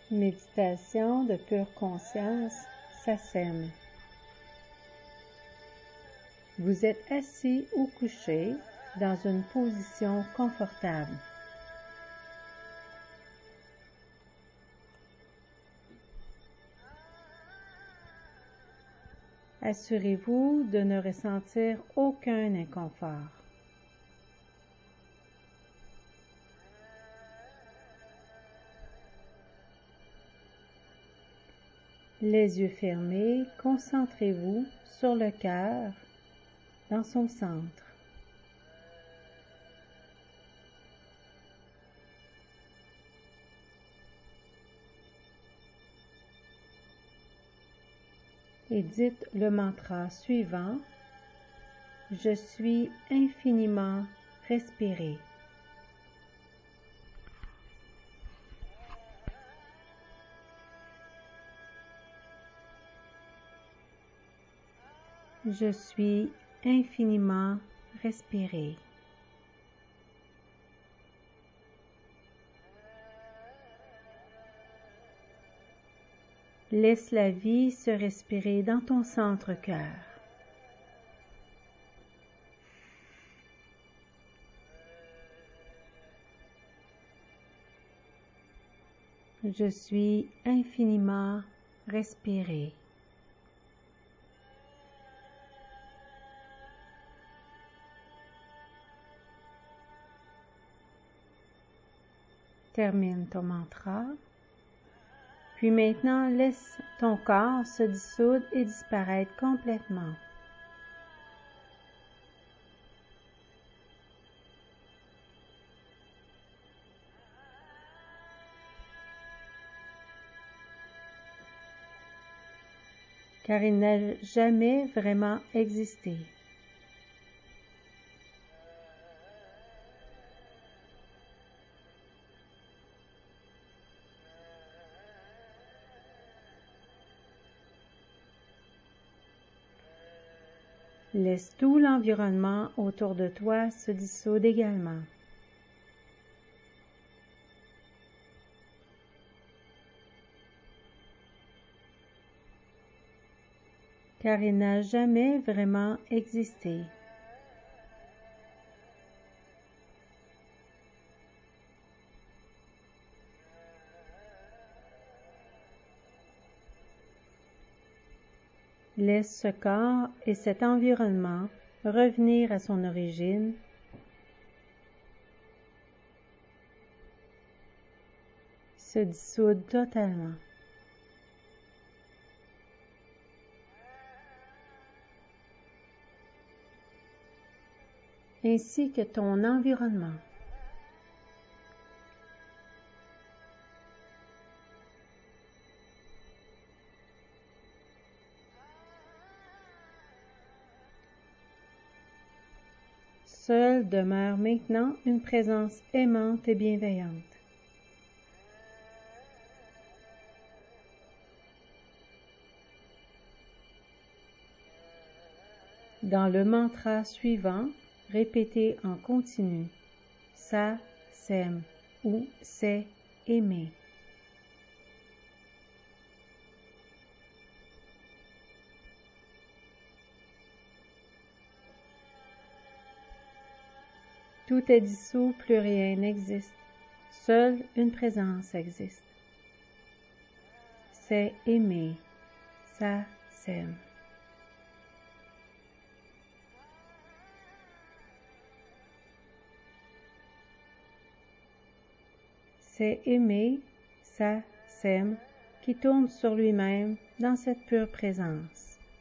Méditation de pure conscience, SASEM. Vous êtes assis ou couché dans une position confortable. Assurez-vous de ne ressentir aucun inconfort. Les yeux fermés, concentrez-vous sur le cœur dans son centre. Et dites le mantra suivant: Je suis infiniment respiré. Je suis infiniment respiré. Laisse la vie se respirer dans ton centre-cœur. Je suis infiniment respiré. Termine ton mantra. Puis maintenant, laisse ton corps se dissoudre et disparaître complètement. Car il n'a jamais vraiment existé. Laisse tout l'environnement autour de toi se dissoudre également. Car il n'a jamais vraiment existé. Laisse ce corps et cet environnement revenir à son origine, se dissoudre totalement. Ainsi que ton environnement. Seule demeure maintenant une présence aimante et bienveillante. Dans le mantra suivant, répétez en continu: SASEM ou c'est aimé. Tout est dissous, plus rien n'existe. Seule une présence existe. C'est aimé. SASEM. C'est aimé, SASEM, qui tourne sur lui-même dans cette pure présence.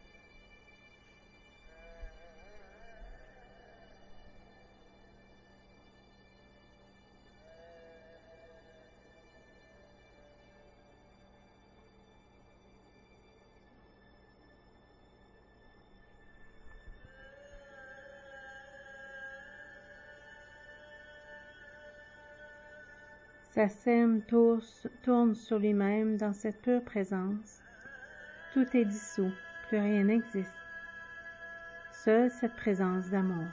SASEM tourne sur lui-même dans cette pure présence. Tout est dissous, plus rien n'existe. Seule cette présence d'amour.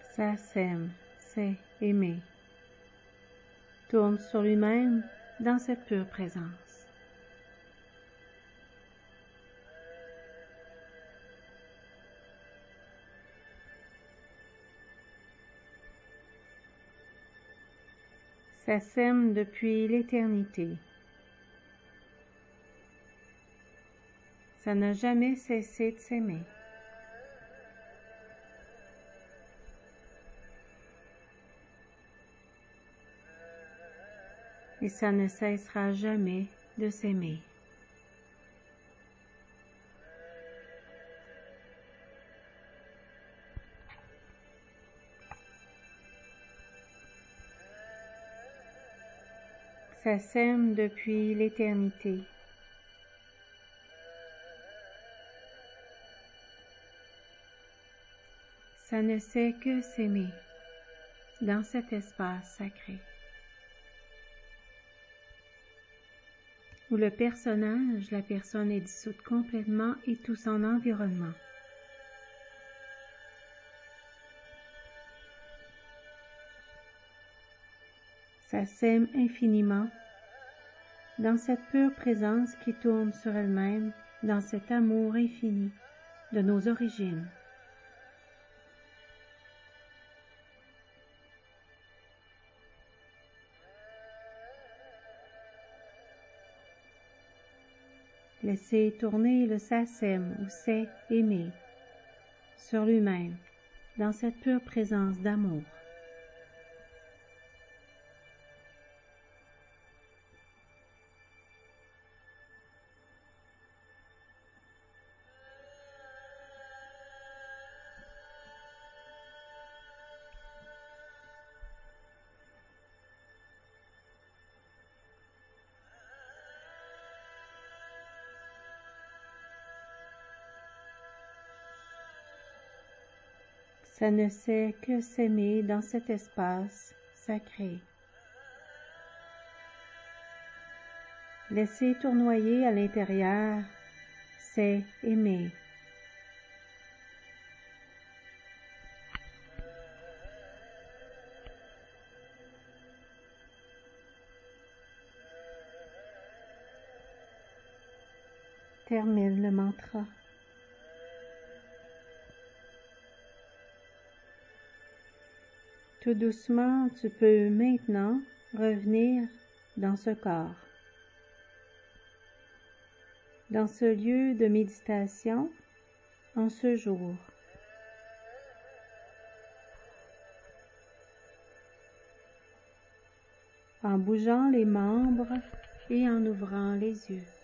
Ça sème, c'est aimer. Tourne sur lui-même dans cette pure présence. Ça sème depuis l'éternité. Ça n'a jamais cessé de s'aimer. Et ça ne cessera jamais de s'aimer. Ça sème depuis l'éternité. Ça ne sait que s'aimer dans cet espace sacré, où le personnage, la personne est dissoute complètement et tout son environnement. Ça s'aime infiniment dans cette pure présence qui tourne sur elle-même, dans cet amour infini de nos origines. Laissez tourner le sasem ou c'est aimer sur lui-même, dans cette pure présence d'amour. Ça ne sait que s'aimer dans cet espace sacré. Laissez tournoyer à l'intérieur, c'est aimer. Termine le mantra. Tout doucement, tu peux maintenant revenir dans ce corps, dans ce lieu de méditation en ce jour. En bougeant les membres et en ouvrant les yeux.